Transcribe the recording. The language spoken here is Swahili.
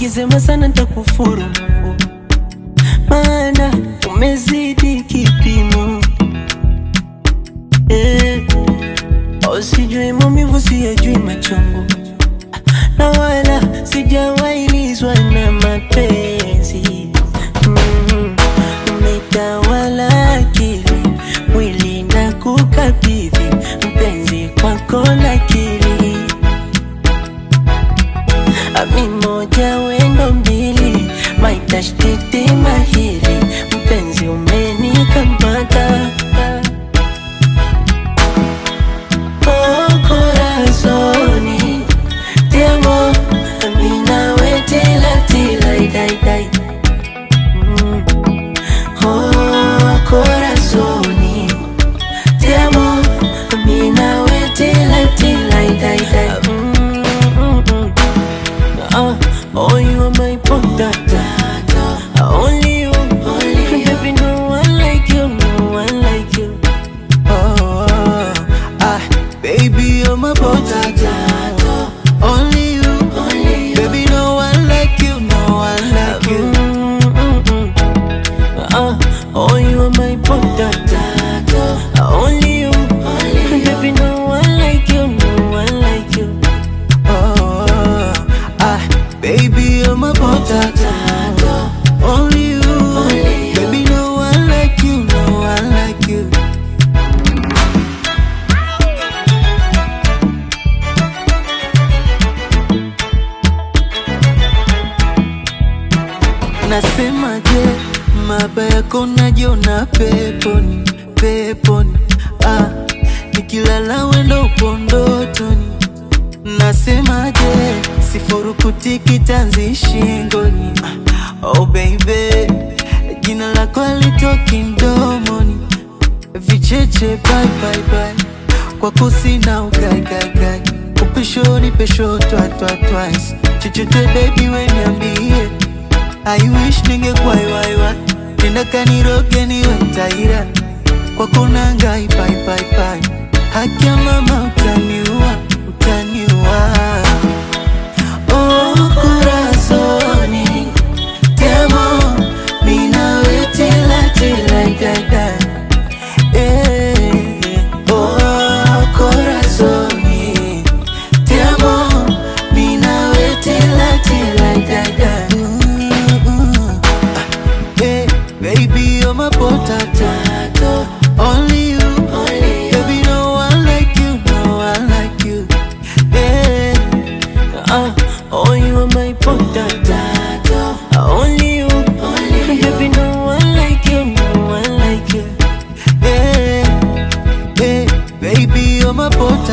ukisema sana nitakufuru, maana umezidi kipimo. Sijui maumivu, siyajui machungu, na wala sijawailizwa na mapenzi. Umetawala akili, mwili na kukabidhi mpenzi kwako lakili. Ami moja wendo mbili, maitashtiti mahiri, mpenzi umenikamata. Corazoni, ti amo, amina we tila tila dai dai. Oh, corazoni, ti amo, amina we tila tila dai dai. Oh, you are my potato, only you, baby, no one like you, no one like you. Baby, you're my potato. Only you, baby, no one like you, no one like you. Oh, you are my potato, only you, baby, no one like you, no one like you. Baby, you're my potato. Only you, baby, no one like you, no one like you. Nasemaje, mabaya yako najiona peponi, peponi. Nikilala wendo upo ndotoni. Nasemaje, sifurukuti kitanzi shingoni. Oh baby, jina lako halitoki mdomoni. Vicheche bye bye bye, kwako sina ugai gai gai. Upisho ni pesho twice. Chochote baby we niambie, I wish ningekuwa iwaiwa. Nenda kaniroge niwe taira, kwako nangai bye bye bye. Haki ya mama utaniua, utaniua. Oh, corazoni, ti amo, mina we tila tila dai dai. Oh, corazoni, ti amo, mina we tila tila dai dai. Baby, you're my potato. Only you, baby, no one like you, no one like you. Oh, you are my potato, only you, baby, no one like you, no one like you. Baby, you're my potato.